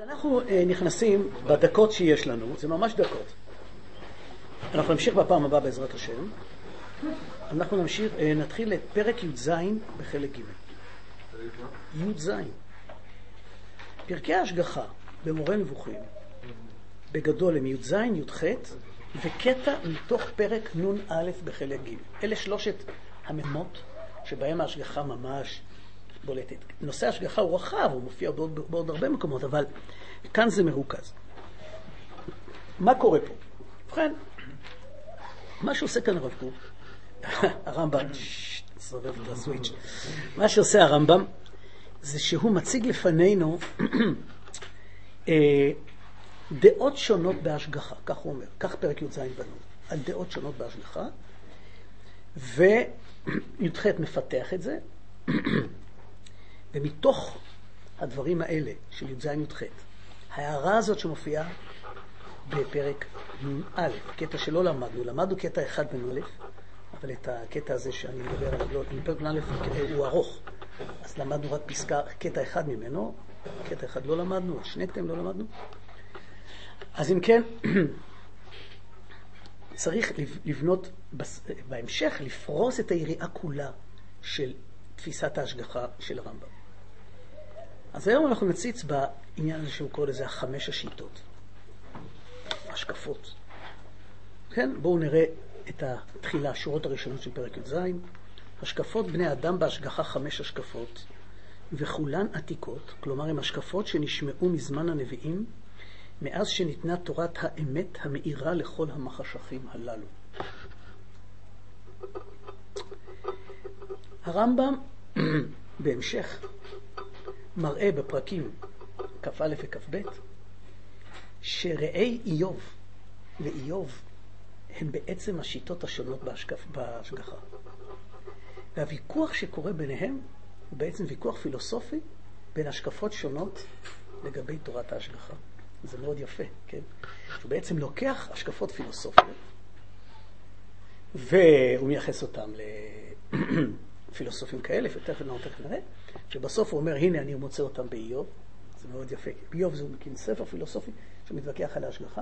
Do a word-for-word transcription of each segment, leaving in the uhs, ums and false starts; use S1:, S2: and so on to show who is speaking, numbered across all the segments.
S1: אנחנו נכנסים בדקות שיש לנו, זה ממש דקות. אנחנו נמשיך בפעם הבאה בעזרת השם. אנחנו נמשיך, נתחיל את פרק י"ז בחלק ג'. י"ז. פרקי ההשגחה במורה נבוכים, בגדול הם י"ז, י"ח, וקטע מתוך פרק נ"א בחלק ג'. אלה שלושת הממות שבהם ההשגחה ממש בולטת. נושא ההשגחה הוא רחב, הוא מופיע בעוד, בעוד הרבה מקומות, אבל כאן זה מרוכז. מה קורה פה? ובכן, מה שעושה כאן הרב קוק, הרמב"ם, סובב את הסוויץ', מה שעושה הרמב"ם, זה שהוא מציג לפנינו דעות שונות בהשגחה, כך הוא אומר, כך פרק י"ז בנו, על דעות שונות בהשגחה, וי"ח מפתח את זה, ומתוך הדברים האלה של י"ז י"ח, ההערה הזאת שמופיעה בפרק א', קטע שלא למדנו, למדנו קטע אחד בנ"א, אבל את הקטע הזה שאני מדבר עליו, פרק א' הוא ארוך, אז למדנו רק פסקה, קטע אחד ממנו, קטע אחד לא למדנו, שני קטעים לא למדנו. אז אם כן, צריך לבנות בהמשך, לפרוס את היריעה כולה של תפיסת ההשגחה של הרמב"ם. אז היום אנחנו נציץ בעניין הזה שהוא קורא לזה החמש השיטות, השקפות. כן, בואו נראה את התחילה, השורות הראשונות של פרק י"ז. השקפות בני אדם בהשגחה חמש השקפות, וכולן עתיקות, כלומר הם השקפות שנשמעו מזמן הנביאים, מאז שניתנה תורת האמת המאירה לכל המחשכים הללו. הרמב"ם בהמשך מראה בפרקים כ"א וכ"ב שראי איוב ואיוב הם בעצם השיטות השונות בהשקף, בהשגחה. והוויכוח שקורה ביניהם הוא בעצם ויכוח פילוסופי בין השקפות שונות לגבי תורת ההשגחה. זה מאוד יפה, כן? הוא בעצם לוקח השקפות פילוסופיות והוא מייחס אותם לפילוסופים כאלה, ותכף נראה, שבסוף הוא אומר, הנה אני מוצא אותם באיוב. זה מאוד יפה. באיוב זה מקים ספר פילוסופי שמתווכח על ההשגחה,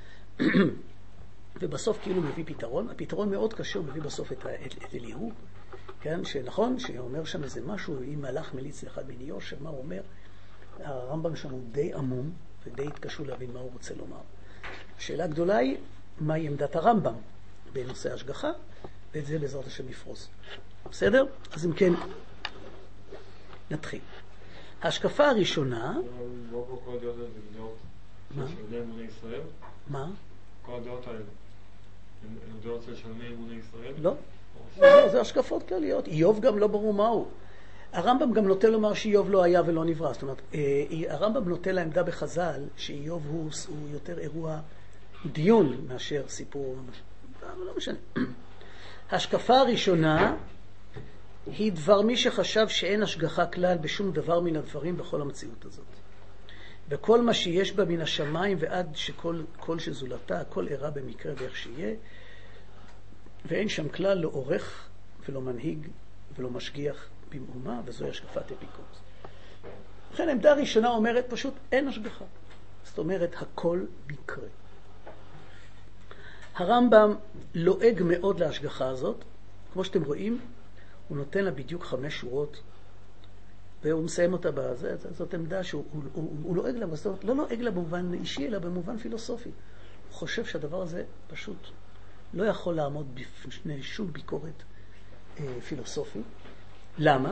S1: ובסוף כאילו מביא פתרון. הפתרון מאוד קשה, הוא מביא בסוף את, את, את אליהו, כן? שנכון, שאומר שם איזה משהו, אם מלאך מליץ לאחד בני יושר, מה הוא אומר? הרמב"ם שם הוא די עמום, ודי התקשו להבין מה הוא רוצה לומר. השאלה הגדולה היא, מהי עמדת הרמב"ם בנושא ההשגחה, ואת זה בעזרת השם נפרוס. בסדר? אז אם כן, נתחיל. ההשקפה הראשונה...
S2: לא כל הדעות האלה זה דעות של שלמי אמוני ישראל?
S1: מה?
S2: כל הדעות האלה הן דעות של שלמי אמוני ישראל?
S1: לא. לא, זה השקפות כלליות. איוב גם לא ברור מהו. הרמב"ם גם נוטה לומר שאיוב לא היה ולא נברא. זאת אומרת, הרמב"ם נוטה לעמדה בחז"ל שאיוב הוא, הוא יותר אירוע דיון מאשר סיפור. אבל לא משנה. ההשקפה הראשונה היא דבר מי שחשב שאין השגחה כלל בשום דבר מן הדברים בכל המציאות הזאת. וכל מה שיש בה מן השמיים ועד שכל כל שזולתה, הכל אירע במקרה ואיך שיהיה, ואין שם כלל לא עורך ולא מנהיג ולא משגיח במאומה, וזוהי השקפת אפיקורס. לכן העמדה הראשונה אומרת פשוט אין השגחה. זאת אומרת הכל מקרה. הרמב"ם לועג מאוד להשגחה הזאת. כמו שאתם רואים, הוא נותן לה בדיוק חמש שורות, והוא מסיים אותה בזה. זאת עמדה שהוא הוא, הוא, הוא לועג לה, זאת לא לועג לה במובן אישי, אלא במובן פילוסופי. הוא חושב שהדבר הזה פשוט לא יכול לעמוד בפני שום ביקורת אה, פילוסופי. למה?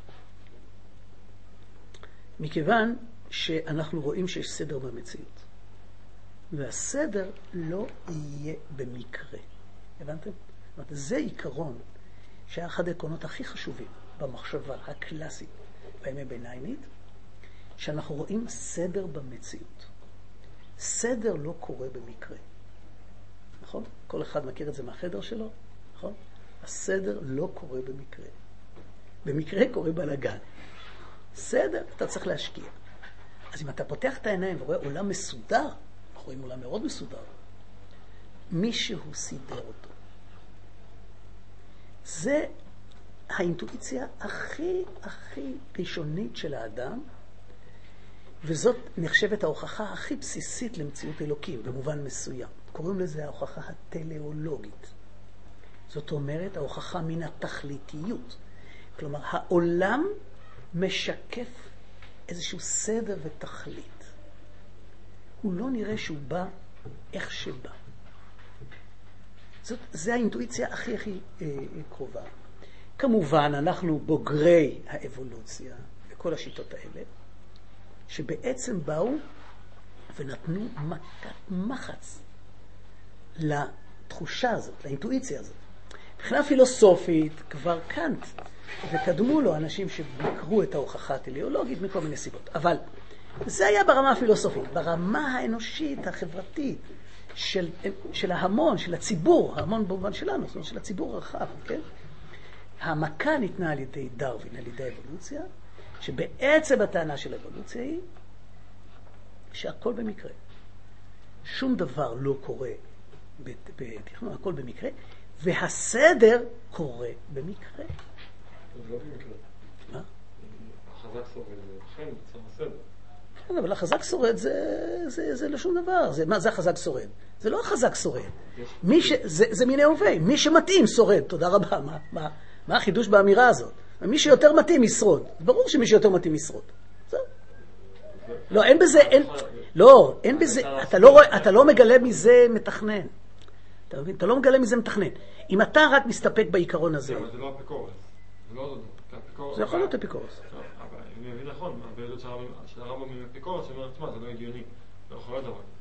S1: מכיוון שאנחנו רואים שיש סדר במציאות. והסדר לא יהיה במקרה. הבנתם? זאת אומרת, זה עיקרון שהיה אחד העקרונות הכי חשובים במחשבה הקלאסית בימי ביניימית, שאנחנו רואים סדר במציאות. סדר לא קורה במקרה. נכון? כל אחד מכיר את זה מהחדר שלו, נכון? הסדר לא קורה במקרה. במקרה קורה בלגן. סדר, אתה צריך להשקיע. אז אם אתה פותח את העיניים ורואה עולם מסודר, אנחנו רואים עולם מאוד מסודר, מישהו סידר אותו. זה האינטואיציה הכי הכי ראשונית של האדם, וזאת נחשבת ההוכחה הכי בסיסית למציאות אלוקים, במובן מסוים. קוראים לזה ההוכחה הטלאולוגית. זאת אומרת, ההוכחה מן התכליתיות. כלומר, העולם משקף איזשהו סדר ותכלית. הוא לא נראה שהוא בא איך שבא. זאת, זה האינטואיציה הכי הכי אה, קרובה. כמובן, אנחנו בוגרי האבולוציה וכל השיטות האלה, שבעצם באו ונתנו מכת מחץ לתחושה הזאת, לאינטואיציה הזאת. מבחינה פילוסופית, כבר קאנט וקדמו לו אנשים שבקרו את ההוכחה הטלאולוגית מכל מיני סיבות. אבל זה היה ברמה הפילוסופית. ברמה האנושית, החברתית, של, של ההמון, של הציבור, ההמון במובן שלנו, זאת אומרת, של הציבור הרחב, כן? המכה ניתנה על ידי דרווין, על ידי האבולוציה, שבעצם הטענה של האבולוציה היא שהכל במקרה. שום דבר לא קורה בתכנון, הכל במקרה, והסדר קורה במקרה.
S2: זה לא במקרה.
S1: מה?
S2: החזק שורד, לכן צריך הסדר.
S1: כן, אבל החזק שורד זה, זה, זה לא שום דבר. זה, מה זה החזק שורד? זה לא החזק שורד. מי ש, זה, זה מיני הווה. מי שמתאים שורד. תודה רבה. מה, מה, מה החידוש באמירה הזאת? מי שיותר מתאים ישרוד. ברור שמי שיותר מתאים ישרוד. זהו. לא, אין בזה, אין, לא, אין בזה, אתה לא רואה, אתה לא מגלה מזה מתכנן. אתה מבין? אתה לא מגלה מזה מתכנן. אם אתה רק מסתפק בעיקרון הזה.
S2: אבל זה לא אפיקורס. זה לא אפיקורס.
S1: זה יכול להיות אפיקורס.
S2: אבל אני מבין נכון, הבעלות של הרמב"ם עם אפיקורס, שאומרת, תשמע, זה לא הגיוני. לא יכול להיות דבר.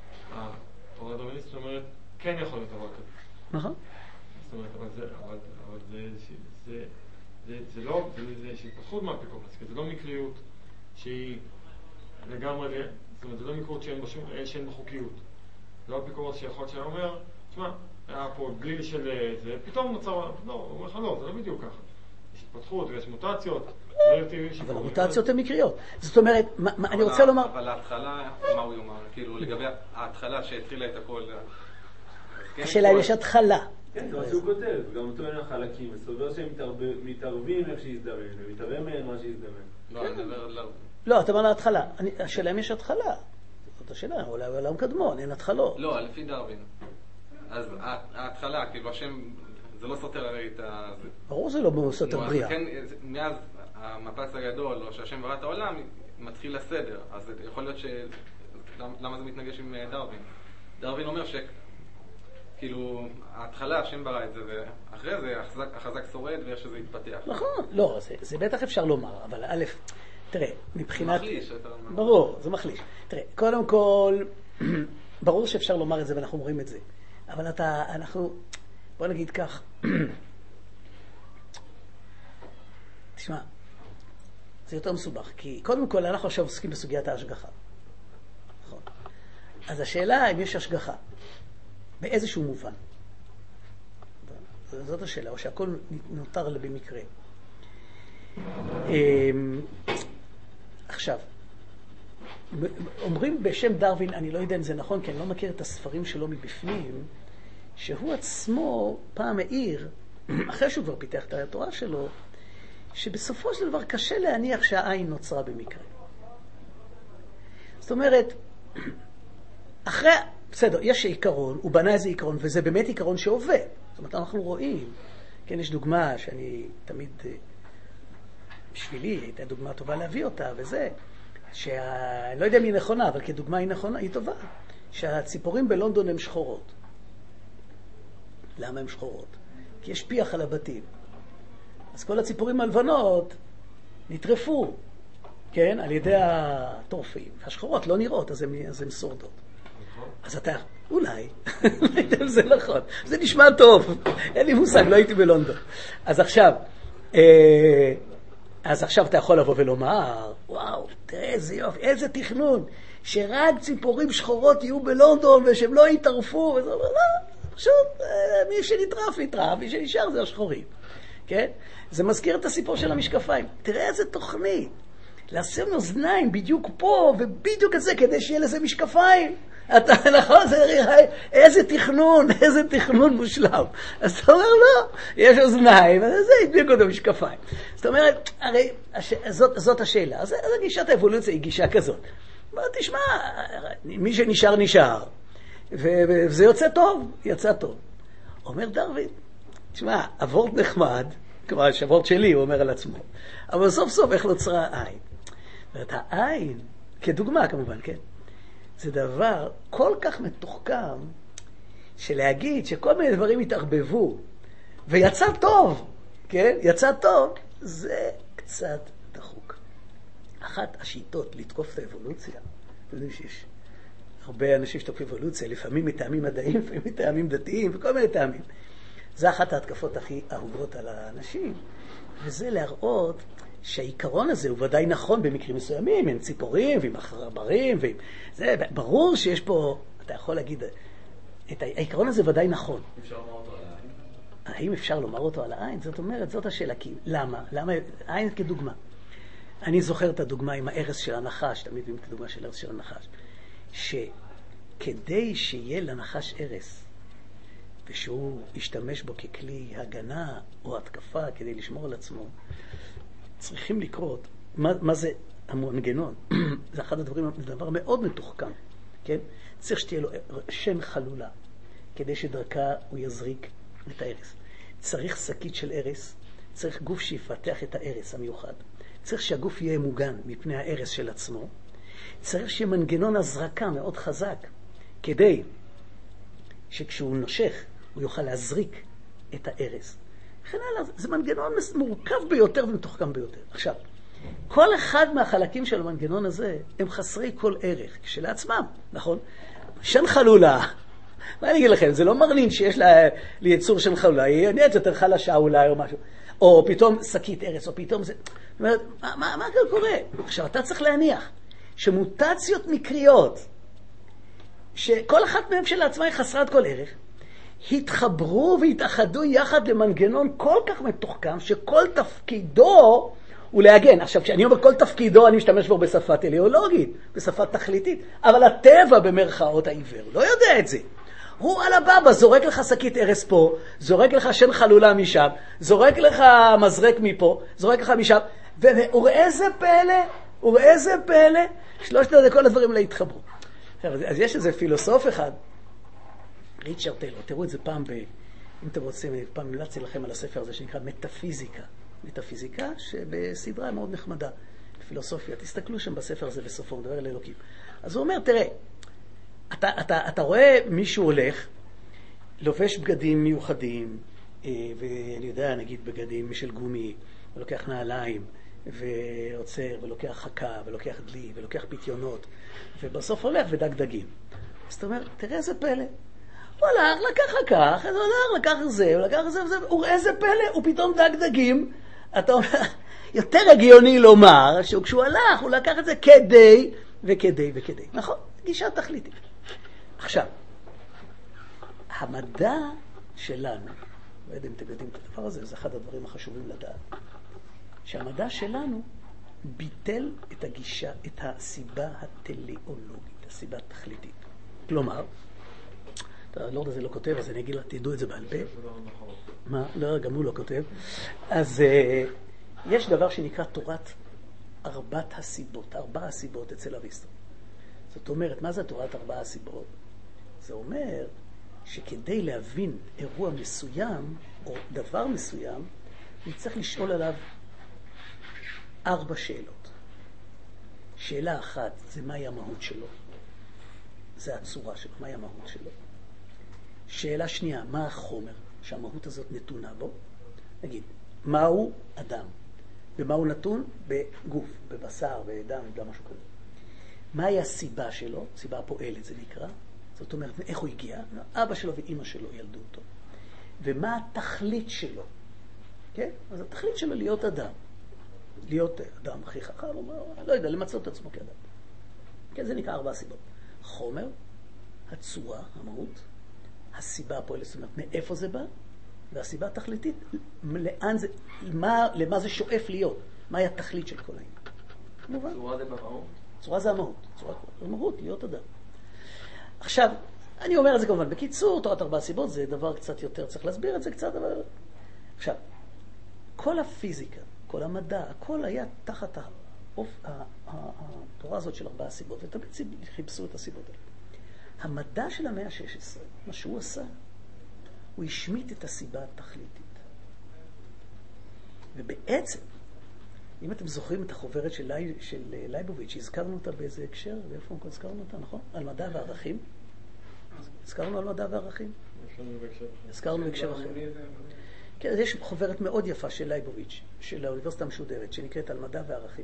S2: התורה הדרוויניסטית אומרת, כן יכול להיות דבר כזה.
S1: נכון.
S2: זאת אומרת, אבל זה, אבל זה, זה, זה, זה לא, זה איזושהי התפתחות מהאפיקורס, כי זה לא מקריות שהיא לגמרי, זאת אומרת, זה לא מקריות שאין בה חוקיות. זה לא אפיקורס שיכול להיות שאומר, תשמע, היה פה גליל של זה, פתאום נוצר, לא, הוא אומר לך לא, זה לא בדיוק ככה. יש התפתחות ויש מוטציות.
S1: אבל המוטציות הן מקריות. זאת אומרת, אני רוצה לומר...
S3: אבל ההתחלה, מה הוא יאמר? כאילו, לגבי ההתחלה שהתחילה את הכל...
S1: השאלה אם יש התחלה.
S4: כן, כמו שהוא כותב, גם הוא טוען החלקים, מסובר שהם מתערבים איך שיזדמן, ומתערב מהם מה שיזדמן.
S3: לא, אני מדבר על...
S1: לא, אתה אומר להתחלה. השאלה אם יש התחלה. זאת השאלה, אולי העולם קדמון, אין התחלות.
S3: לא, לפי דרווין. אז ההתחלה, כאילו השם, זה לא סותר הרי את ה...
S1: ברור זה לא סותר בריאה.
S3: כן, מאז המפץ הגדול, או שהשם ברא את העולם, מתחיל הסדר. אז יכול להיות ש... למה זה מתנגש עם דרווין? דרווין אומר ש... כאילו, ההתחלה, השם ברא את זה, ואחרי זה החזק שורד ואיך שזה יתפתח.
S1: נכון, לא, זה, זה בטח אפשר לומר, אבל א', תראה, מבחינת...
S3: זה מחליש.
S1: ברור, זה מחליש. תראה, קודם כל, ברור שאפשר לומר את זה ואנחנו אומרים את זה. אבל אתה, אנחנו, בוא נגיד כך, תשמע, זה יותר מסובך, כי קודם כל אנחנו עכשיו עוסקים בסוגיית ההשגחה. נכון. אז השאלה אם יש השגחה, באיזשהו מובן. זאת השאלה, או שהכל נותר במקרה. עכשיו, אומרים בשם דרווין, אני לא יודע אם זה נכון, כי אני לא מכיר את הספרים שלו מבפנים, שהוא עצמו פעם העיר, אחרי שהוא כבר פיתח את התורה שלו, שבסופו של דבר קשה להניח שהעין נוצרה במקרה. זאת אומרת, אחרי, בסדר, יש עיקרון, הוא בנה איזה עיקרון, וזה באמת עיקרון שעובד. זאת אומרת, אנחנו רואים, כן, יש דוגמה שאני תמיד, בשבילי, הייתה דוגמה טובה להביא אותה, וזה, שאני לא יודע אם היא נכונה, אבל כדוגמה היא נכונה, היא טובה, שהציפורים בלונדון הן שחורות. למה הן שחורות? כי יש פיח על הבתים. אז כל הציפורים הלבנות נטרפו, כן, על ידי הטורפים. והשחורות לא נראות, אז הן, אז הן שורדות. אז אתה, אולי, זה נכון, זה נשמע טוב, אין לי מושג, לא הייתי בלונדון. אז עכשיו, אז עכשיו אתה יכול לבוא ולומר, וואו, תראה איזה יופי, איזה תכנון, שרק ציפורים שחורות יהיו בלונדון ושהם לא יתערפו, וזה אומר, לא, פשוט, מי שנטרף, נטרף, מי שנשאר זה השחורים. כן? זה מזכיר את הסיפור של המשקפיים. תראה איזה תוכנית. לשים אוזניים בדיוק פה, ובדיוק את זה, כדי שיהיה לזה משקפיים. אתה, נכון, זה, איזה תכנון, איזה תכנון מושלם. אז אתה אומר, לא, יש אוזניים, אז זה הדביק אותו משקפיים. זאת אומרת, הרי, הש, זאת, זאת השאלה. אז, אז גישת האבולוציה היא גישה כזאת. אבל תשמע, מי שנשאר, נשאר. וזה יוצא טוב, יצא טוב. אומר דרווין, תשמע, אבורט נחמד, כלומר, שבורט שלי, הוא אומר על עצמו, אבל סוף סוף איך נוצרה העין? זאת אומרת, העין, כדוגמה כמובן, כן? זה דבר כל כך מתוחכם, שלהגיד שכל מיני דברים התערבבו, ויצא טוב, כן? יצא טוב, זה קצת דחוק. אחת השיטות לתקוף את האבולוציה, אתם יודעים שיש הרבה אנשים שתוקפים אבולוציה, לפעמים מטעמים מדעיים, לפעמים מטעמים דתיים, וכל מיני טעמים. זה אחת ההתקפות הכי אהובות על האנשים, וזה להראות שהעיקרון הזה הוא ודאי נכון במקרים מסוימים, עם ציפורים ועם עכברים, ועם... זה ברור שיש פה, אתה יכול להגיד, את העיקרון הזה ודאי נכון.
S4: אפשר לומר אותו על העין?
S1: האם אפשר לומר אותו על העין? זאת אומרת, זאת השאלה, כי למה? למה? העין כדוגמה. אני זוכר את הדוגמה עם הערס של הנחש, תמיד עם את הדוגמה של הערס של הנחש, שכדי שיהיה לנחש ערס, ושהוא ישתמש בו ככלי הגנה או התקפה כדי לשמור על עצמו, צריכים לקרות, מה, מה זה המנגנון? זה אחד הדברים, זה דבר מאוד מתוחכם, כן? צריך שתהיה לו שן חלולה, כדי שדרכה הוא יזריק את הערס. צריך שקית של ערס, צריך גוף שיפתח את הערס המיוחד. צריך שהגוף יהיה מוגן מפני הערס של עצמו. צריך שיהיה מנגנון הזרקה מאוד חזק, כדי שכשהוא נושך, הוא יוכל להזריק את הערס. וכן הלאה, זה מנגנון מורכב ביותר ומתוחכם ביותר. עכשיו, כל אחד מהחלקים של המנגנון הזה הם חסרי כל ערך כשלעצמם, נכון? שן חלולה, מה אני אגיד לכם, זה לא מרנין שיש לה, ליצור שן חלולה, היא עניינת יותר חלשה אולי או משהו, או פתאום שקית ערס, או פתאום זה, זאת אומרת, מה, מה, מה קורה? עכשיו, אתה צריך להניח שמוטציות מקריות, שכל אחת מהן שלעצמה היא חסרת כל ערך, התחברו והתאחדו יחד למנגנון כל כך מתוחכם, שכל תפקידו הוא להגן. עכשיו, כשאני אומר כל תפקידו, אני משתמש בו בשפה טליאולוגית, בשפה תכליתית, אבל הטבע במרכאות העיוור לא יודע את זה. הוא על הבבא, זורק לך שקית ערס פה, זורק לך שן חלולה משם, זורק לך מזרק מפה, זורק לך משם, וראה זה פלא, וראה זה פלא, שלושת הזה כל הדברים לא התחברו. אז יש איזה פילוסוף אחד, ריצ'רד טיילור, תראו את זה פעם, ב, אם אתם רוצים, פעם המלצתי לכם על הספר הזה שנקרא מטאפיזיקה. מטאפיזיקה שבסדרה מאוד נחמדה, פילוסופיה. תסתכלו שם בספר הזה בסופו, הוא מדבר על אלוקים. אז הוא אומר, תראה, אתה, אתה, אתה רואה מישהו הולך, לובש בגדים מיוחדים, ואני יודע, נגיד בגדים של גומי, ולוקח נעליים, ועוצר, ולוקח חכה, ולוקח דלי, ולוקח פיתיונות, ובסוף הולך ודג דגים. אז אתה אומר, תראה איזה פלא. הוא הלך, לקח לקח, אז הוא הלך, לקח זה, הוא לקח זה וזה, הוא ראה איזה פלא, הוא פתאום דג דגים. אתה אומר, יותר הגיוני לומר, שכשהוא הלך, הוא לקח את זה כדי, וכדי, וכדי. נכון? גישה תכליתית. עכשיו, המדע שלנו, לא יודע אם אתם יודעים את הדבר הזה, זה אחד הדברים החשובים לדעת, שהמדע שלנו ביטל את הגישה, את הסיבה הטליאולוגית, הסיבה התכליתית. כלומר, הלורד הזה לא כותב, אז אני אגיד לה, תדעו את זה בעל פה. מה? לא, גם הוא לא כותב. אז uh, יש דבר שנקרא תורת ארבעת הסיבות, ארבע הסיבות אצל אריסטו. זאת אומרת, מה זה תורת ארבע הסיבות? זה אומר שכדי להבין אירוע מסוים, או דבר מסוים, נצטרך לשאול עליו ארבע שאלות. שאלה אחת, זה מהי המהות שלו? זה הצורה שלו, מהי המהות שלו? שאלה שנייה, מה החומר שהמהות הזאת נתונה בו? נגיד, מהו אדם? ומה הוא נתון? בגוף, בבשר, בדם, גם משהו כזה. מהי הסיבה שלו? סיבה הפועלת זה נקרא. זאת אומרת, איך הוא הגיע? אבא שלו ואמא שלו ילדו אותו. ומה התכלית שלו? כן? אז התכלית שלו להיות אדם. להיות אדם הכי חכם, לא יודע, למצוא את עצמו כאדם. כן, זה נקרא ארבע סיבות. חומר, הצורה, המהות, הסיבה הפועלת, זאת אומרת, מאיפה זה בא? והסיבה התכליתית, לאן זה, מה, למה זה שואף להיות? מהי התכלית של כל העניין? כמובן.
S3: צורה זה במהות?
S1: צורה זה המהות. צורה זה המהות, להיות אדם. עכשיו, אני אומר את זה כמובן בקיצור, תורת ארבע הסיבות זה דבר קצת יותר, צריך להסביר את זה קצת, אבל... עכשיו, כל הפיזיקה, כל המדע, הכל היה תחת התורה הזאת של ארבע הסיבות, ותמיד חיפשו את הסיבות האלה. המדע של המאה ה-שש עשרה, מה שהוא עשה, הוא השמיט את הסיבה התכליתית. ובעצם, אם אתם זוכרים את החוברת של, לי, של לייבוביץ', הזכרנו אותה באיזה הקשר, ואיפה הזכרנו אותה, נכון? על מדע וערכים. הזכרנו על מדע וערכים? הזכרנו בהקשר אחר. כן, יש חוברת מאוד יפה של לייבוביץ', של האוניברסיטה המשודרת, שנקראת על מדע וערכים.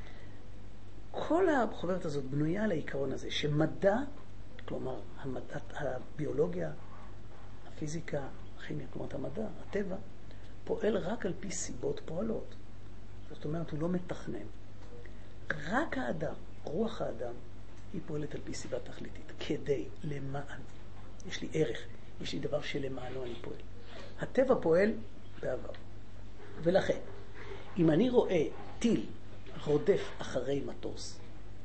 S1: כל החוברת הזאת בנויה על העיקרון הזה, שמדע, כלומר, המדע, הביולוגיה, הפיזיקה, הכימיה, כלומר, המדע, הטבע, פועל רק על פי סיבות פועלות. זאת אומרת, הוא לא מתכנן. רק האדם, רוח האדם, היא פועלת על פי סיבה תכליתית, כדי, למען. יש לי ערך, יש לי דבר שלמענו אני פועל. הטבע פועל בעבר. ולכן, אם אני רואה טיל רודף אחרי מטוס,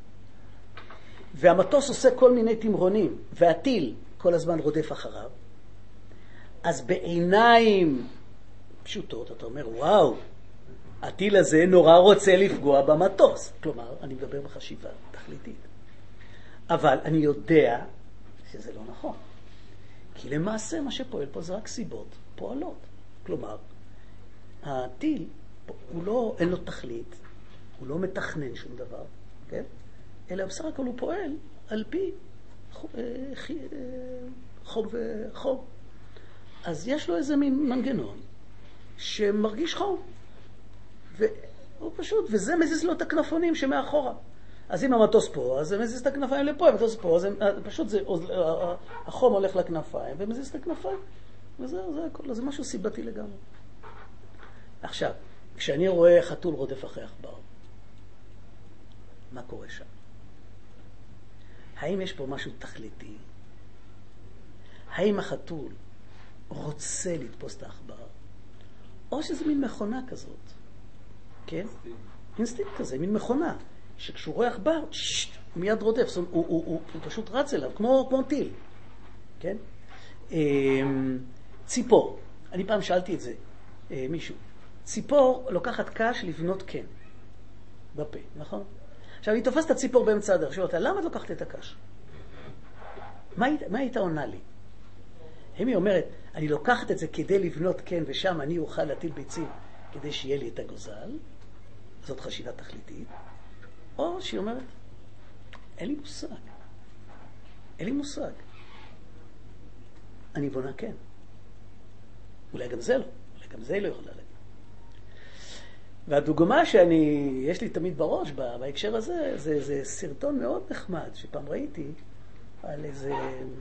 S1: והמטוס עושה כל מיני תמרונים, והטיל כל הזמן רודף אחריו, אז בעיניים פשוטות, אתה אומר, וואו, הטיל הזה נורא רוצה לפגוע במטוס. כלומר, אני מדבר בחשיבה תכליתית. אבל אני יודע שזה לא נכון. כי למעשה מה שפועל פה זה רק סיבות פועלות. כלומר, הטיל, הוא לא, אין לו תכלית, הוא לא מתכנן שום דבר, כן? אלא בסך הכל הוא פועל על פי חום וחום. אז יש לו איזה מין מנגנון שמרגיש חום. והוא פשוט, וזה מזיז לו את הכנפונים שמאחורה. אז אם המטוס פה, אז זה מזיז את הכנפיים לפה, המטוס פה, אז פשוט זה, החום הולך לכנפיים ומזיז את הכנפיים. וזה זה הכל, זה משהו סיבתי לגמרי. עכשיו, כשאני רואה חתול רודף אחרי עכבר, מה קורה שם? האם יש פה משהו תכליתי? האם החתול רוצה לתפוס את העכבר? או שזה מין מכונה כזאת? כן? אינסטינקט כזה, מין מכונה. שכשהוא רואה עכבר, הוא מיד רודף. הוא, הוא, הוא, הוא, הוא פשוט רץ אליו, כמו, כמו טיל. כן? ציפור. אני פעם שאלתי את זה, מישהו. ציפור לוקחת קש לבנות קן. בפה, נכון? עכשיו, היא תופסת את הציפור באמצע הדרך. שאלה אותה, למה את לוקחת את הקש? מה, מה היית עונה לי? אם היא אומרת, אני לוקחת את זה כדי לבנות קן, ושם אני אוכל להטיל ביצים כדי שיהיה לי את הגוזל, זאת חשיבה תכליתית. או שהיא אומרת, אין לי מושג. אין לי מושג. אני בונה קן. אולי גם זה לא. אולי גם זה לא יכולה להגיד. והדוגמה שאני, יש לי תמיד בראש בהקשר הזה, זה, זה סרטון מאוד נחמד שפעם ראיתי על איזה...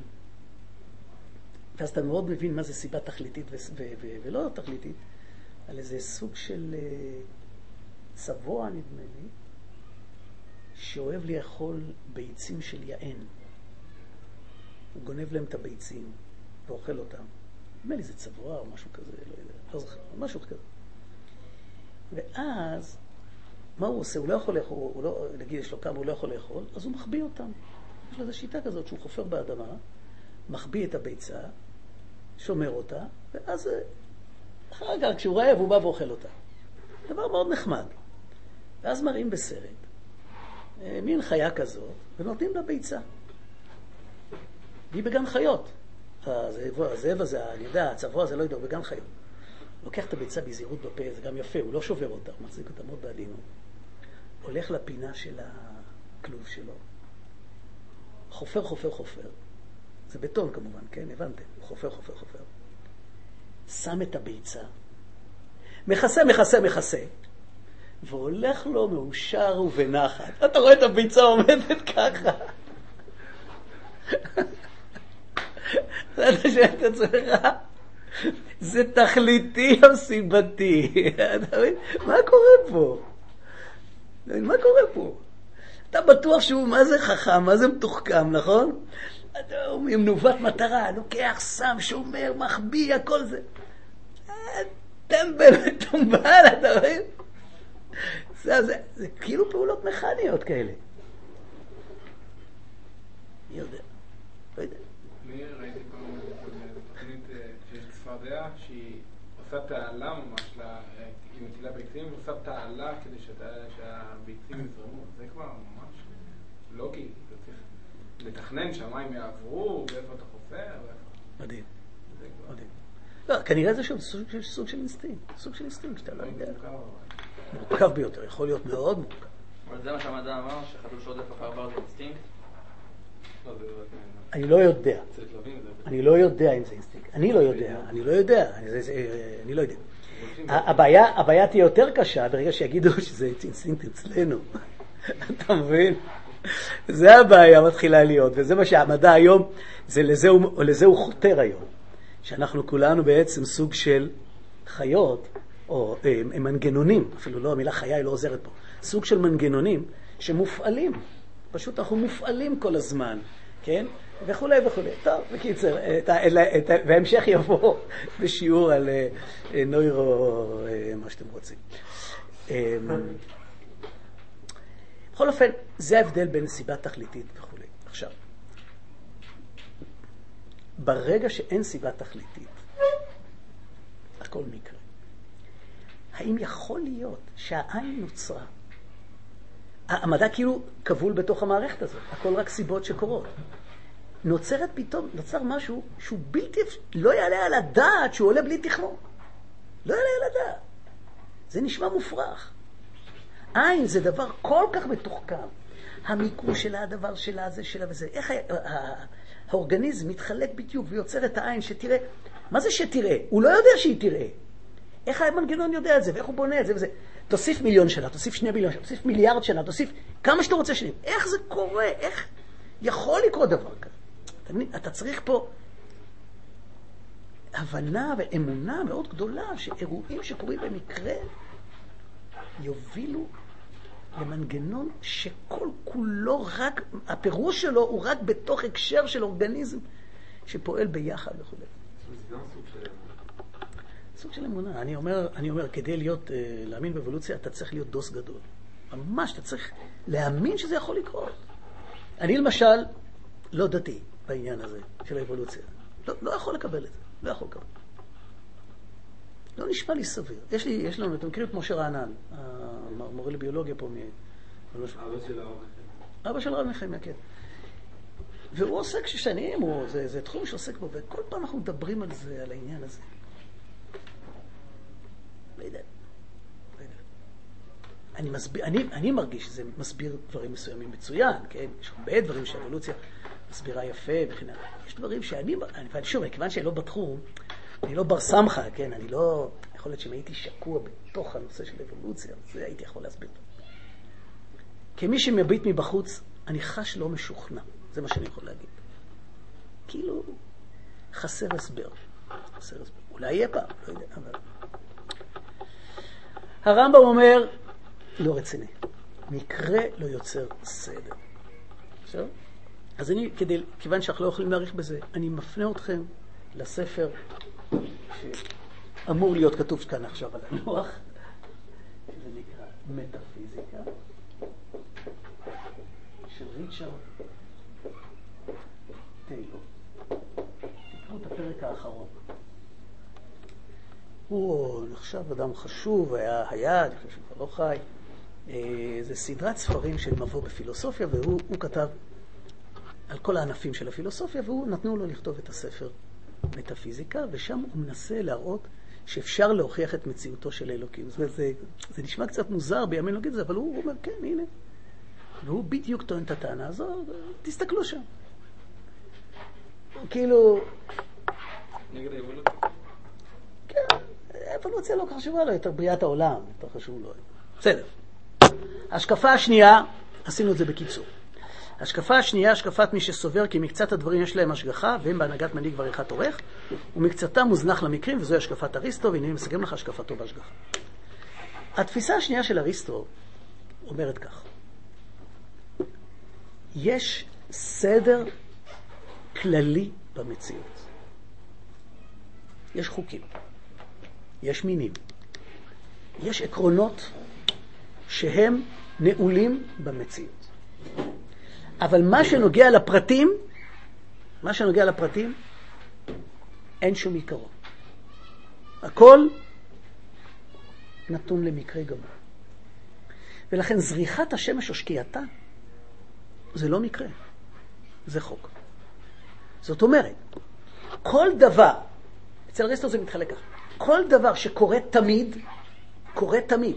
S1: ואז אתה מאוד מבין מה זה סיבה תכליתית ו- ו- ו- ולא תכליתית, על איזה סוג של צבוע נדמה לי, שאוהב לאכול ביצים של יען. הוא גונב להם את הביצים ואוכל אותם. נדמה לי זה צבוע או משהו כזה, לא יודע, לא זוכר, משהו כזה. ואז, מה הוא עושה? הוא לא יכול לאכול, הוא לא, נגיד יש לו כמה, הוא לא יכול לאכול, אז הוא מחביא אותם. יש לו איזו שיטה כזאת שהוא חופר באדמה, מחביא את הביצה, שומר אותה, ואז אחר כך כשהוא רעב הוא בא ואוכל אותה. דבר מאוד נחמד. ואז מראים בסרט, מין חיה כזאת, ונותנים לה ביצה. והיא בגן חיות. הזאב הזה, אני יודע, הצבוע הזה לא יודע, הוא בגן חיות. לוקח את הביצה בזהירות בפה, זה גם יפה, הוא לא שובר אותה, הוא מחזיק אותה מאוד בעדינות. הולך לפינה של הכלוב שלו. חופר, חופר, חופר. זה בטון כמובן, כן? הבנתם? הוא חופר, חופר, חופר. שם את הביצה. מכסה, מכסה, מכסה. והולך לו מאושר ובנחת. אתה רואה את הביצה עומדת ככה. אתה שואל את עצמך, זה תכליתי או סיבתי? אתה מבין? מה קורה פה? מה קורה פה? אתה בטוח שהוא מה זה חכם, מה זה מתוחכם, נכון? אתה עם נובת מטרה, לוקח, שם, שומר, מחביא, הכל זה. טמבל וטומבל, אתה מבין? זה, זה, זה כאילו פעולות מכניות כאלה. מי יודע? לא יודע.
S5: אני ראיתי פעם תוכנית שיש צפרדע שהיא עושה תעלה ממש, היא מטילה ביצים ועושה תעלה כדי שהביצים יזרמו. זה כבר ממש לוגי. אתה צריך לתכנן שהמים יעברו, ואיפה אתה חופר.
S1: מדהים. מדהים. לא, כנראה זה סוג של אינסטינקט. סוג של אינסטינקט, שאתה לא יודע. מורכב ביותר, יכול להיות מאוד מורכב.
S3: אבל זה מה שהמדע אמר, שחדוש עודף אחר בר זה אינסטינקט?
S1: אני לא יודע. אני לא יודע אם זה אינסטינקט. אני לא יודע. אני לא יודע. אני לא יודע. הבעיה, הבעיה תהיה יותר קשה ברגע שיגידו שזה אינסטינקט אצלנו. אתה מבין? זה הבעיה מתחילה להיות, וזה מה שהמדע היום, זה לזה, או לזה הוא חותר היום. שאנחנו כולנו בעצם סוג של חיות, או אה, מנגנונים, אפילו לא, המילה חיה היא לא עוזרת פה, סוג של מנגנונים שמופעלים, פשוט אנחנו מופעלים כל הזמן, כן? וכולי וכולי. טוב, בקיצר, את ה, את ה, את ה, והמשך יבוא בשיעור על אה, נוירו, אה, מה שאתם רוצים. אה, בכל אופן, זה ההבדל בין סיבה תכליתית וכולי. עכשיו, ברגע שאין סיבה תכליתית, הכל מקרה. האם יכול להיות שהעין נוצרה? המדע כאילו כבול בתוך המערכת הזאת, הכל רק סיבות שקורות. נוצרת פתאום, נוצר משהו שהוא בלתי, לא יעלה על הדעת שהוא עולה בלי תכנון. לא יעלה על הדעת. זה נשמע מופרך. עין זה דבר כל כך מתוחכם. המיקום שלה, הדבר שלה, זה שלה וזה. איך האורגניזם מתחלק בדיוק ויוצר את העין שתראה. מה זה שתראה? הוא לא יודע שהיא תראה. איך המנגנון יודע את זה ואיך הוא בונה את זה וזה. תוסיף מיליון שנה, תוסיף שני מיליון שנה, תוסיף מיליארד שנה, תוסיף כמה שאתה רוצה שנים. איך זה קורה? איך יכול לקרות דבר כזה? אתה מבין? אתה צריך פה הבנה ואמונה מאוד גדולה שאירועים שקורים במקרה יובילו למנגנון שכל כולו רק, הפירוש שלו הוא רק בתוך הקשר של אורגניזם שפועל ביחד וכו'.
S4: זה גם סוג של אמונה.
S1: סוג של אמונה. אני אומר, אני אומר, כדי להיות, להאמין באבולוציה, אתה צריך להיות דוס גדול. ממש, אתה צריך להאמין שזה יכול לקרות. אני למשל לא דתי בעניין הזה של האבולוציה. לא, לא יכול לקבל את זה. לא יכול לקבל. לא נשמע לי סביר. יש לי, יש לנו, אתם מכירים את משה רענן, המורה לביולוגיה פה מ...
S4: אבא של הרב נחמיה.
S1: אבא של הרב נחמיה, כן. והוא עוסק ששנים, הוא, זה, זה תחום שעוסק בו, וכל פעם אנחנו מדברים על זה, על העניין הזה. לא יודע. לא יודע. אני, מסביר, אני, אני מרגיש שזה מסביר דברים מסוימים מצוין, כן? יש הרבה דברים שהאבולוציה מסבירה יפה וכן. יש דברים שאני, ואני שוב, כיוון שאני לא בתחום, אני לא בר סמכה, כן? אני לא... יכול להיות שאם הייתי שקוע בתוך הנושא של אבולוציה, זה הייתי יכול להסביר. כמי שמביט מבחוץ, אני חש לא משוכנע. זה מה שאני יכול להגיד. כאילו, חסר הסבר. חסר הסבר. אולי יהיה פעם, לא יודע, אבל... הרמב"ם אומר, לא רציני. מקרה לא יוצר סדר. בסדר? אז אני, כדי, כיוון שאנחנו לא יכולים להעריך בזה, אני מפנה אתכם לספר שאמור להיות כתוב כאן עכשיו על הלוח. זה נקרא מטאפיזיקה של ריצ'רד טיילור. תקראו את הפרק האחרון. הוא נחשב אדם חשוב, היה היד, אני חושב שהוא כבר לא חי. זה סדרת ספרים של מבוא בפילוסופיה, והוא כתב על כל הענפים של הפילוסופיה, והוא נתנו לו לכתוב את הספר מטאפיזיקה, ושם הוא מנסה להראות שאפשר להוכיח את מציאותו של אלוקים. זה, זה, זה נשמע קצת מוזר בימינו להגיד את זה, אבל הוא אומר, כן, הנה. והוא בדיוק טוען את הטענה הזו, תסתכלו שם. כאילו...
S3: נגד האבולוציה?
S1: כן, האבולוציה לא חשובה לו, יותר בריאת העולם, יותר חשוב לו. בסדר. השקפה השנייה, עשינו את זה בקיצור. השקפה השנייה, השקפת מי שסובר כי מקצת הדברים יש להם השגחה, והם בהנהגת מנהיג ועריכת עורך, ומקצתם מוזנח למקרים, וזוהי השקפת אריסטו, והנה אני מסכם לך השקפתו בהשגחה. התפיסה השנייה של אריסטו אומרת כך: יש סדר כללי במציאות. יש חוקים, יש מינים, יש עקרונות שהם נעולים במציאות. אבל מה שנוגע לפרטים, מה שנוגע לפרטים, אין שום עיקרון. הכל נתון למקרה גמור. ולכן זריחת השמש או שקיעתה, זה לא מקרה, זה חוק. זאת אומרת, כל דבר, אצל אריסטו זה מתחלק ככה, כל דבר שקורה תמיד, קורה תמיד.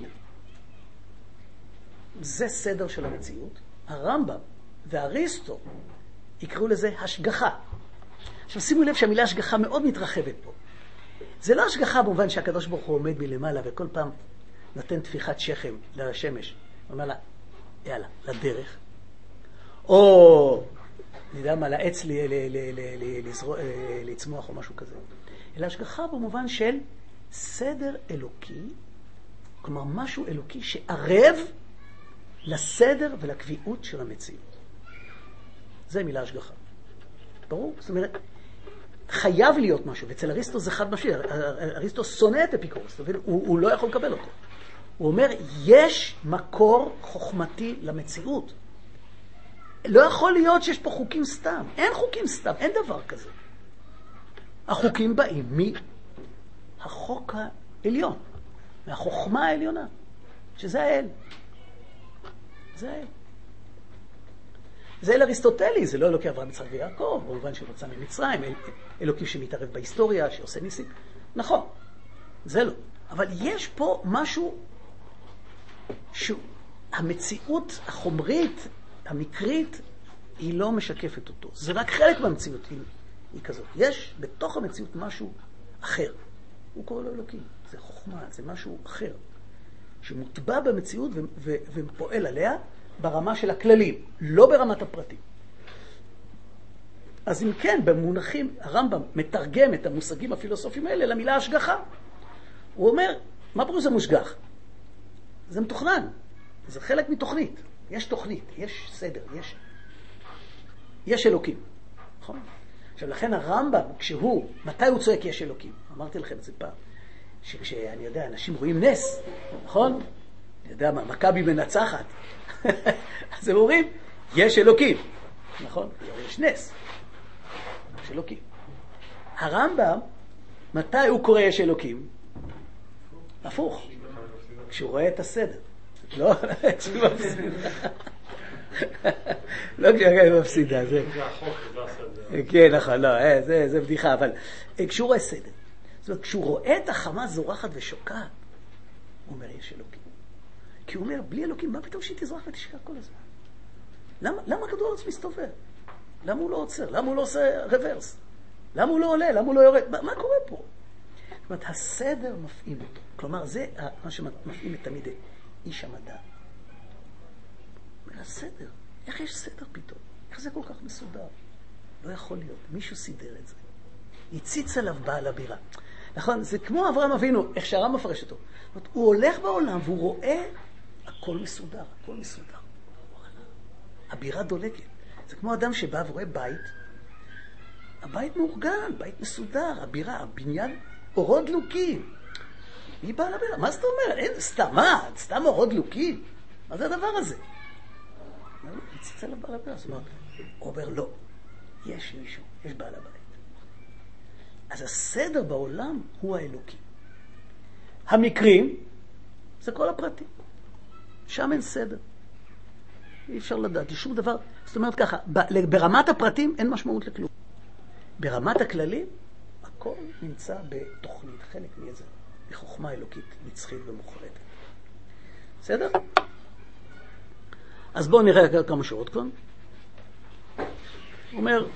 S1: זה סדר של המציאות. הרמב"ם ואריסטו יקראו לזה השגחה. עכשיו שימו לב שהמילה השגחה מאוד מתרחבת פה. זה לא השגחה במובן שהקדוש ברוך הוא עומד מלמעלה וכל פעם נותן תפיחת שכם לשמש. הוא אומר לה, יאללה, לדרך. או, אני יודע מה, לעץ לצמוח או משהו כזה. אלא השגחה במובן של סדר אלוקי, כלומר משהו אלוקי שערב לסדר ולקביעות של המציאות. זה מילה השגחה. ברור? זאת אומרת, חייב להיות משהו, ואצל אריסטו זה חד משמעי. אריסטו שונא את אפיקורוס, הוא, הוא לא יכול לקבל אותו. הוא אומר, יש מקור חוכמתי למציאות. לא יכול להיות שיש פה חוקים סתם. אין חוקים סתם, אין דבר כזה. החוקים באים מהחוק העליון, מהחוכמה העליונה, שזה האל. זה האל. זה אל אריסטוטלי, זה לא אלוקי אברהם, יצחק ויעקב, במובן שיוצא ממצרים, אל, אלוקי שמתערב בהיסטוריה, שעושה ניסים. נכון, זה לא. אבל יש פה משהו שהמציאות החומרית, המקרית, היא לא משקפת אותו. זה רק חלק מהמציאות, היא, היא כזאת. יש בתוך המציאות משהו אחר. הוא קורא לו אלוקים. זה חוכמה, זה משהו אחר. שמוטבע במציאות ו- ו- ופועל עליה ברמה של הכללים, לא ברמת הפרטים. אז אם כן, במונחים, הרמב"ם מתרגם את המושגים הפילוסופיים האלה למילה השגחה. הוא אומר, מה פירוש זה מושגח? זה מתוכנן. זה חלק מתוכנית. יש תוכנית, יש סדר, יש, יש אלוקים. נכון? עכשיו, לכן הרמב"ם, כשהוא, מתי הוא צועק יש אלוקים? אמרתי לכם את זה פעם. שכשאני יודע, אנשים רואים נס, נכון? אני יודע מה, מכבי מנצחת. אז הם אומרים, יש אלוקים. נכון? יש נס. יש אלוקים. הרמב"ם, מתי הוא קורא יש אלוקים? הפוך. כשהוא רואה את הסדר. לא, כשהוא מפסידה. לא כשהוא מפסידה. זה החוק, זה הסדר. כן, נכון, לא, זה בדיחה, אבל כשהוא רואה סדר. זאת אומרת, כשהוא רואה את החמה זורחת ושוקעת, הוא אומר, יש אלוקים. כי הוא אומר, בלי אלוקים, מה פתאום שהיא תזרח ותשקע כל הזמן? למה, למה כדור הארץ מסתובב? למה הוא לא עוצר? למה הוא לא עושה רוורס? למה הוא לא עולה? למה הוא לא יורד? מה, מה קורה פה? זאת אומרת, הסדר מפעים אותו. כלומר, זה מה שמפעים תמיד איש המדע. אומר, הסדר. איך יש סדר פתאום? איך זה כל כך מסודר? לא יכול להיות. מישהו סידר את זה. הציץ עליו בעל הבירה. נכון? זה כמו אברהם אבינו, איך שהרם מפרש אותו. זאת אומרת, הוא הולך בעולם והוא רואה הכל מסודר, הכל מסודר. הבירה דולקת. זה כמו אדם שבא ורואה בית, הבית מאורגן, בית מסודר, הבירה, הבניין, אורות דלוקים. מי בעל הבירה? מה זאת אומרת? אין, סתם, מה? סתם אורות דלוקים? מה זה הדבר הזה? הוא אומר, הציץ עליו בעל הבירה. זאת אומרת, הוא אומר, לא, יש מישהו, יש בעל הבית. אז הסדר בעולם הוא האלוקי. המקרים זה כל הפרטים. שם אין סדר. אי אפשר לדעת, יש שום דבר. זאת אומרת ככה, ברמת הפרטים אין משמעות לכלום. ברמת הכללים, הכל נמצא בתוכנית, חלק מאיזה, בחוכמה אלוקית, נצחית ומוחלטת. בסדר? אז בואו נראה כמה שורות כאן. הוא אומר,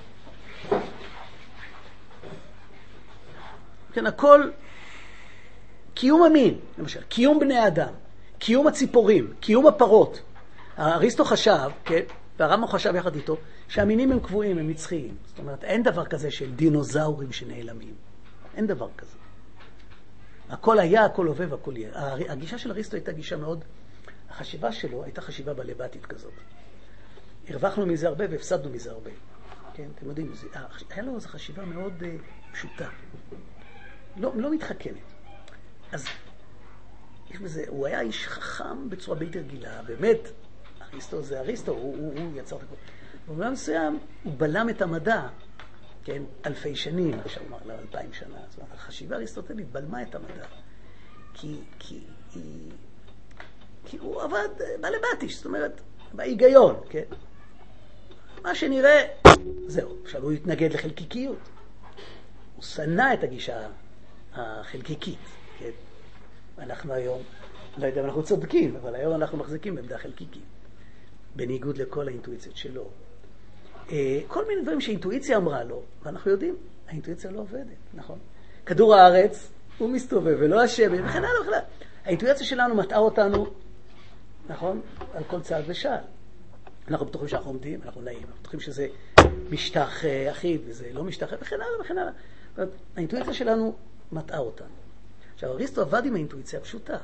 S1: כן, הכל קיום המין, למשל, קיום בני האדם, קיום הציפורים, קיום הפרות. אריסטו חשב, כן, והרמב"ם חשב יחד איתו, שהמינים הם קבועים, הם נצחיים. זאת אומרת, אין דבר כזה של דינוזאורים שנעלמים. אין דבר כזה. הכל היה, הכל הווה והכל יהיה. הגישה של אריסטו הייתה גישה מאוד, החשיבה שלו הייתה חשיבה בלבטית כזאת. הרווחנו מזה הרבה והפסדנו מזה הרבה. כן, אתם יודעים, זה, היה לו איזו חשיבה מאוד uh, פשוטה. לא, לא מתחכמת. אז יש בזה, הוא היה איש חכם בצורה בלתי רגילה, באמת, אריסטו זה אריסטו, הוא, הוא, הוא יצר את הכל. ובעולם מסוים, הוא בלם את המדע, כן, אלפי שנים, אפשר לומר, לא אלפיים שנה. זאת אומרת, החשיבה האריסטוטלית בלמה את המדע, כי, כי, היא, כי הוא עבד בלבטיש, זאת אומרת, בהיגיון, כן? מה שנראה, זהו, עכשיו הוא התנגד לחלקיקיות. הוא שנא את הגישה החלקיקית, כן? אנחנו היום, לא יודע אם אנחנו צודקים, אבל היום אנחנו מחזיקים בעמדה חלקיקית, בניגוד לכל האינטואיציות שלו. כל מיני דברים שהאינטואיציה אמרה לו, ואנחנו יודעים, האינטואיציה לא עובדת, נכון? כדור הארץ, הוא מסתובב ולא השמש, וכן הלאה וכן הלאה. האינטואיציה שלנו מטעה אותנו, נכון? על כל צעד ושעל. אנחנו בטוחים שאנחנו עומדים, אנחנו נעים, אנחנו בטוחים שזה משטח אחיד, וזה לא משטח, וכן הלאה וכן הלאה. זאת אומרת, האינטואיציה שלנו מטעה אותנו. עכשיו, אריסטו עבד עם האינטואיציה הפשוטה.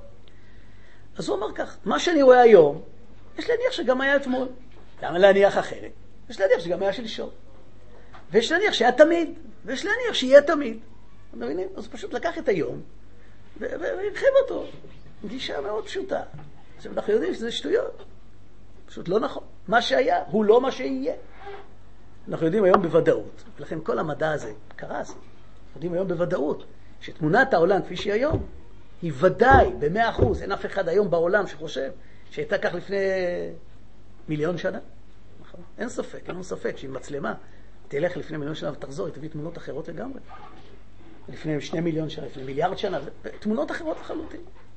S1: אז הוא אמר כך, מה שאני רואה היום, יש להניח שגם היה אתמול. למה להניח אחרת? יש להניח שגם היה שלשום. ויש להניח שהיה תמיד, ויש להניח שיהיה תמיד. אתם מבינים? אז הוא פשוט לקח את היום, והרחיב אותו. גישה מאוד פשוטה. עכשיו, אנחנו יודעים שזה שטויות. פשוט לא נכון. מה שהיה הוא לא מה שיהיה. אנחנו יודעים היום בוודאות, ולכן כל המדע הזה קרס. אנחנו יודעים היום בוודאות, שתמונת העולם כפי שהיא היום, היא ודאי במאה אחוז. אין אף אחד היום בעולם שחושב שהייתה כך לפני מיליון שנה. נכון? אין ספק, אין לנו ספק שאם מצלמה תלך לפני מיליון שנה ותחזור, היא תביא תמונות אחרות לגמרי. לפני שני מיליון שנה, לפני מיליארד שנה, תמונות אחרות לחלוטין.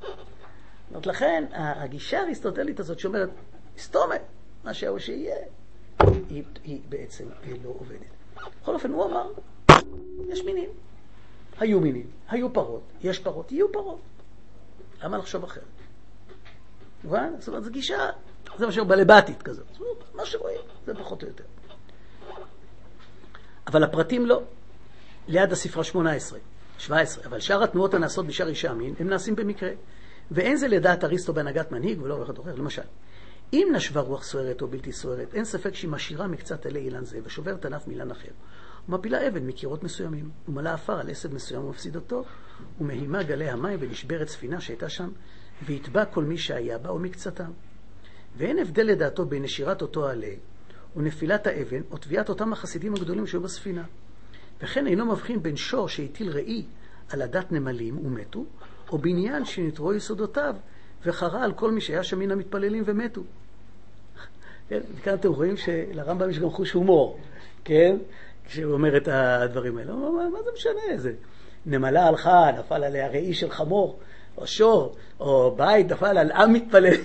S1: לכן, הגישה האריסטוטלית הזאת שאומרת, סתומת, מה שהוא שיהיה, היא, היא בעצם היא לא עובדת. בכל אופן, הוא אמר, יש מינים. היו מינים, היו פרות, יש פרות, יהיו פרות. למה לחשוב אחרת? מובן? זאת אומרת, זו גישה, זה משהו בלבטית כזאת. זאת אומרת, מה שרואים, זה פחות או יותר. אבל הפרטים לא. ליד הספרה שמונה עשרה, שבע עשרה, אבל שאר התנועות הנעשות בשאר אישי המין, הם נעשים במקרה. ואין זה לדעת אריסטו בהנהגת מנהיג ולא אחד אחר. למשל, אם נשבה רוח סוערת או בלתי סוערת, אין ספק שהיא משאירה מקצת עלי אילן זה ושוברת ענף מילן אחר. ומפילה אבן מקירות מסוימים, ומלאה עפר על עשב מסוים ומפסיד אותו, ומהימה גלי המים ונשברת ספינה שהייתה שם, והתבע כל מי שהיה בה או מקצתם. ואין הבדל לדעתו בין נשירת אותו עלי, ונפילת האבן, או תביעת אותם החסידים הגדולים שהיו בספינה. וכן אינו מבחין בין שור שהטיל ראי על עדת נמלים ומתו, או בניין שנתרו יסודותיו, וחרה על כל מי שהיה שם מן המתפללים ומתו. כן, וכאן אתם רואים שלרמב"ם יש גם חוש הומור, כן? כשהוא אומר את הדברים האלה. מה, מה, מה זה משנה? זה נמלה הלכה, נפל עליה ראי של חמור, או שור, או בית, נפל על עם מתפללים.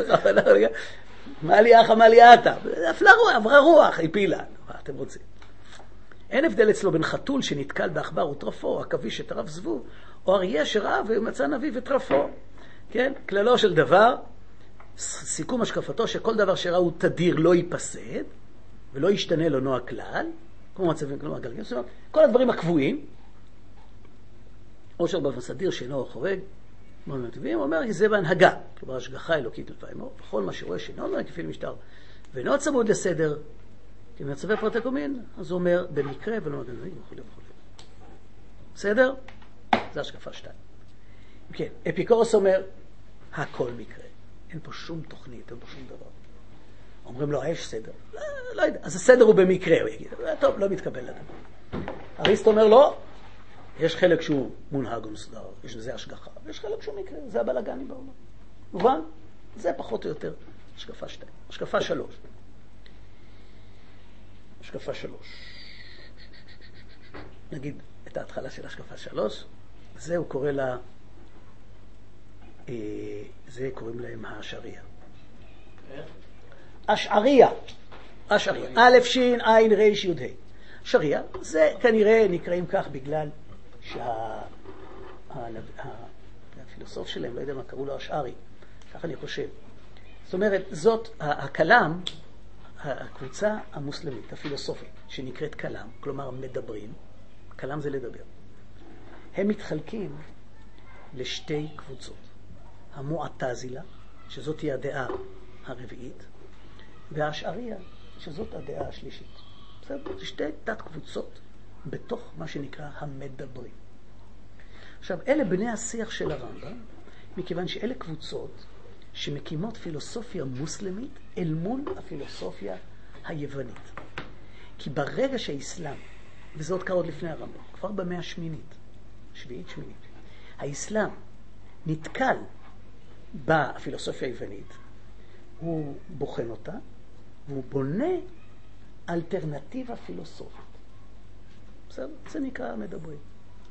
S1: מה לי אחא, מה לי עתה? נפלה רוח, עברה רוח, הפילה. מה אתם רוצים? אין הבדל אצלו בין חתול שנתקל בעכבר וטרפו, או עכביש שטרף זבוב, או אריה שראה ומצא נביא וטרפו. כן? כללו של דבר, סיכום השקפתו שכל דבר שראה הוא תדיר לא ייפסד, ולא ישתנה לו נועה כלל, כמו מצבים, כמו הגלגל, זאת אומרת, כל הדברים הקבועים, או שבאופן סדיר שאינו חורג, מאוד מאוד טבעיים, הוא אומר, זה בהנהגה, כלומר, השגחה אלוקית לפעמים, בכל מה שרואה שאינו אומר כפי למשטר, ואינו צמוד לסדר, כי במצבי פרטי קומין, אז הוא אומר, במקרה ולא נגד זה, וכו' וכו'. בסדר? זה השקפה שתיים. כן, אפיקורוס אומר, הכל מקרה. אין פה שום תוכנית, אין פה שום דבר. אומרים לו, יש סדר. לא, לא יודע. אז הסדר הוא במקרה, הוא יגיד. טוב, לא מתקבל לדבר. אריסטו אומר, לא. יש חלק שהוא מונהג ומסודר, יש לזה השגחה, ויש חלק שהוא מקרה. זה הבלגני בעולם. מובן? זה פחות או יותר השקפה שתיים. השקפה שלוש. השקפה שלוש. נגיד את ההתחלה של השקפה שלוש. זה הוא קורא לה, זה קוראים להם האשריה. אשעריה. אשעריה. א' שין עין ריש י' ה'. אשעריה. זה כנראה נקראים כך בגלל שהפילוסוף שלהם, לא יודע מה, קראו לו אשערי. כך אני חושב. זאת אומרת, זאת הכלם, הקבוצה המוסלמית, הפילוסופית, שנקראת כלם, כלומר מדברים. כלם זה לדבר. הם מתחלקים לשתי קבוצות. המועתזילה, שזאת היא הדעה הרביעית, והאשעריה, שזאת הדעה השלישית. בסדר? זה שתי תת קבוצות בתוך מה שנקרא המדברים. עכשיו, אלה בני השיח של הרמב"ם, מכיוון שאלה קבוצות שמקימות פילוסופיה מוסלמית אל מול הפילוסופיה היוונית. כי ברגע שהאסלאם, וזה עוד קרה עוד לפני הרמב"ם, כבר במאה השמינית, שביעית שמינית, האסלאם נתקל בפילוסופיה היוונית, הוא בוחן אותה, והוא בונה אלטרנטיבה פילוסופית. בסדר? זה נקרא מדברים.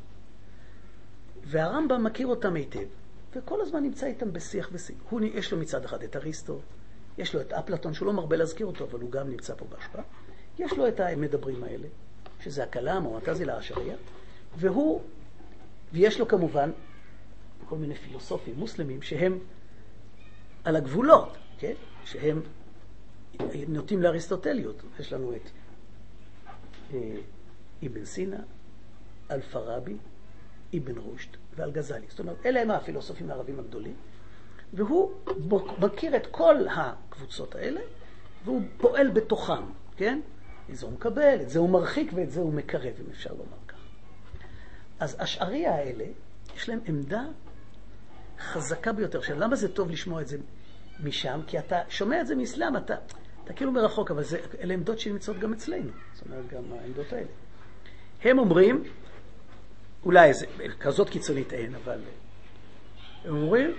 S1: והרמב"ם מכיר אותם היטב, וכל הזמן נמצא איתם בשיח ושיח. הוא, יש לו מצד אחד את אריסטו, יש לו את אפלטון, שהוא לא מרבה להזכיר אותו, אבל הוא גם נמצא פה בהשפעה. יש לו את המדברים האלה, שזה הכלם או התזילה השריעה, והוא, ויש לו כמובן כל מיני פילוסופים מוסלמים שהם על הגבולות, כן? שהם נוטים לאריסטוטליות. יש לנו את אה, אבן סינה, אל-פראבי, אבן רושד ואל-גזלי. זאת אומרת, אלה הם הפילוסופים הערבים הגדולים, והוא מכיר את כל הקבוצות האלה, והוא פועל בתוכם, כן? את זה הוא מקבל, את זה הוא מרחיק ואת זה הוא מקרב, אם אפשר לומר כך. אז השעריה האלה, יש להם עמדה חזקה ביותר. עכשיו, למה זה טוב לשמוע את זה משם? כי אתה שומע את זה מאסלאם, אתה, אתה כאילו מרחוק, אבל זה, אלה עמדות שנמצאות גם אצלנו. זאת אומרת, גם העמדות האלה. הם אומרים, אולי זה, כזאת קיצונית אין, אבל הם אומרים,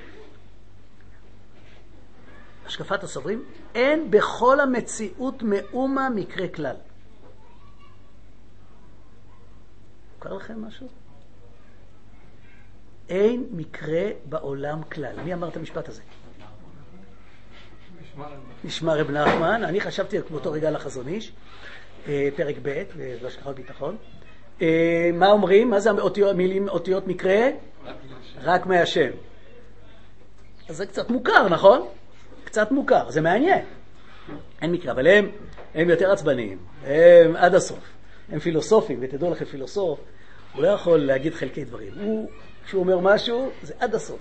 S1: השקפת הסוברים, אין בכל המציאות מאומה מקרה כלל. קרא לכם משהו? אין מקרה בעולם כלל. מי אמר את המשפט הזה? נשמע רב נחמן. אני חשבתי באותו רגע לחזון איש, פרק ב' בהשקפת ביטחון. מה אומרים? מה זה אותיות, מילים, אותיות מקרה? רק מהשם. אז זה קצת מוכר, נכון? קצת מוכר, זה מעניין. אין מקרה, אבל הם, הם יותר עצבניים. הם עד הסוף. הם פילוסופים, ותדעו לכם פילוסוף, הוא לא יכול להגיד חלקי דברים. הוא, כשהוא אומר משהו, זה עד הסוף.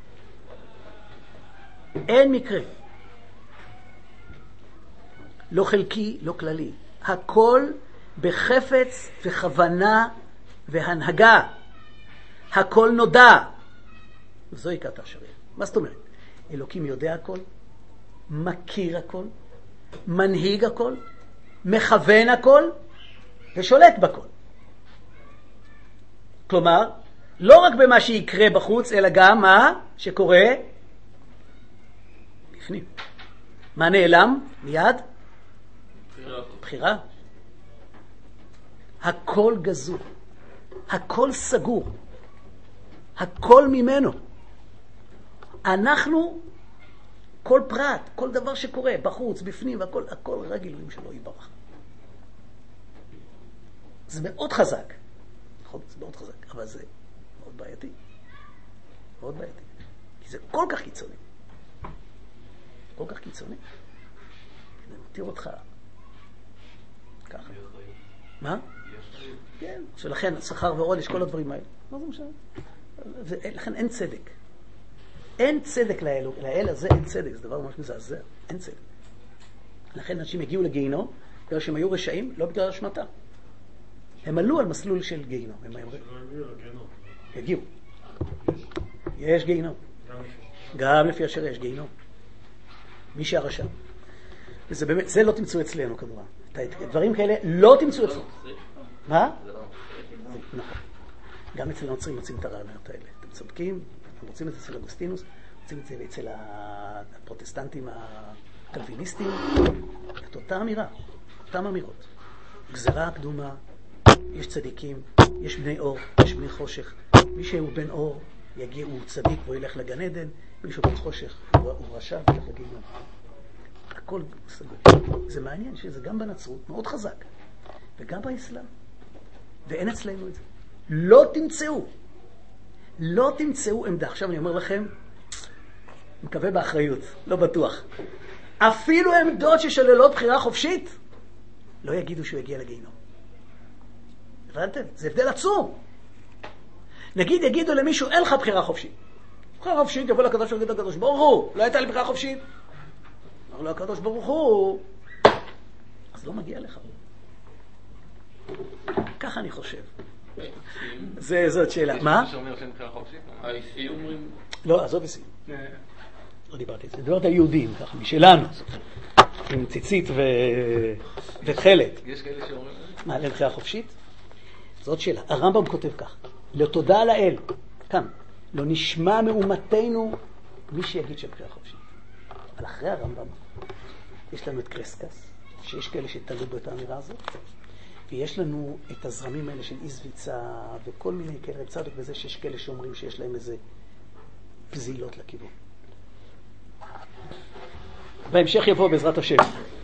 S1: אין מקרה. לא חלקי, לא כללי. הכל בחפץ וכוונה והנהגה. הכל נודע. וזו עיקת השריעה. מה זאת אומרת? אלוקים יודע הכל, מכיר הכל, מנהיג הכל, מכוון הכל, ושולט בכל. כלומר, לא רק במה שיקרה בחוץ, אלא גם מה שקורה בפנים. מה נעלם? מיד? בחירה. בחירה. הכל גזור. הכל סגור. הכל ממנו. אנחנו, כל פרט, כל דבר שקורה, בחוץ, בפנים, הכל, הכל רק גילויים שלו יברח. זה מאוד חזק. נכון, זה מאוד חזק, אבל זה מאוד בעייתי. מאוד בעייתי. כי זה כל כך קיצוני. כל כך קיצוני. אני מתיר אותך ככה. מה? כן, שלכן שכר ועונש, כל הדברים האלה. מה זה משנה? ולכן אין צדק. אין צדק לאל, לאל הזה אין צדק, זה דבר ממש מזעזע, אין צדק. לכן אנשים הגיעו לגיהינום, בגלל שהם היו רשעים, לא בגלל השמטה. הם עלו על מסלול של גיהינום. הם היו גיהינום. הגיעו. יש גיהינום. גם לפי אשר יש גיהינום. מי שהרשע. וזה באמת, זה לא תמצאו אצלנו כמובן. דברים כאלה לא תמצאו אצלנו. מה? נכון. גם אצל הנוצרים מוצאים את הרעיונות האלה. אתם צודקים, אתם רוצים את זה אצל אגוסטינוס, רוצים את זה אצל הפרוטסטנטים הקלוויניסטים. את אותה אמירה, אותם אמירות. גזרה קדומה, יש צדיקים, יש בני אור, יש בני חושך. מי שהוא בן אור, יגיע, הוא צדיק והוא ילך לגן עדן, מי שהוא בן חושך, הוא, הוא רשע וילך לגיהינום. הכל סגור. זה מעניין שזה גם בנצרות מאוד חזק, וגם באסלאם. ואין אצלנו את זה. לא תמצאו. לא תמצאו עמדה. עכשיו אני אומר לכם, מקווה באחריות, לא בטוח. אפילו עמדות ששוללות בחירה חופשית, לא יגידו שהוא יגיע לגיהינום. הבנתם? זה הבדל עצום. נגיד יגידו למישהו, אין לך בחירה חופשית. בחירה חופשית, יבוא לקדוש ויגיד לקדוש ברוך הוא, לא הייתה לי בחירה חופשית. אמר לו הקדוש ברוך הוא, אז לא מגיע לך. ככה אני חושב. זה, זאת שאלה. מה?
S3: שאומר שאין בחירה חופשית?
S6: האיסי אומרים...
S1: לא, עזוב בסין. לא דיברתי את זה. דיברתי על יהודים, ככה, משלנו. עם ציצית ו... ותחלת.
S3: יש כאלה שאומרים...
S1: מה, לבחירה חופשית? זאת שאלה. הרמב"ם כותב כך, לתודה לאל, כאן, לא נשמע מאומתנו מי שיגיד שבחירה חופשית. אבל אחרי הרמב"ם, יש לנו את קרסקס, שיש כאלה שתלו בו את האמירה הזאת, ויש לנו את הזרמים האלה של איזוויצה וכל מיני כאלה צדוק בזה, שיש כאלה שאומרים שיש להם איזה פזילות לכיוון. בהמשך יבוא בעזרת השם.